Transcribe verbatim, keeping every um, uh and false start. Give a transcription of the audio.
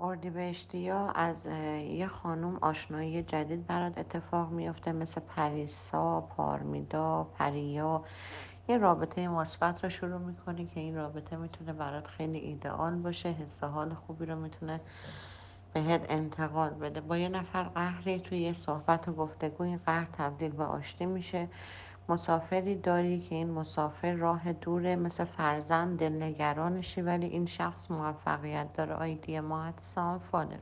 اردیبهشتیا از اه، یه خانوم آشنایی جدید برات اتفاق میفته، مثل پریسا، پارمیدا، پریا. یه رابطه مثبت رو شروع میکنی که این رابطه میتونه برات خیلی ایدئال باشه، حس و حال خوبی رو میتونه بهت انتقال بده. با یه نفر قهری توی یه صحبت و گفتگو این قهر تبدیل به آشتی میشه. مسافری داری که این مسافر راه دوره، مثل فرزند دلنگرانشی، ولی این شخص موفقیت داره. آیدی ما سام فالر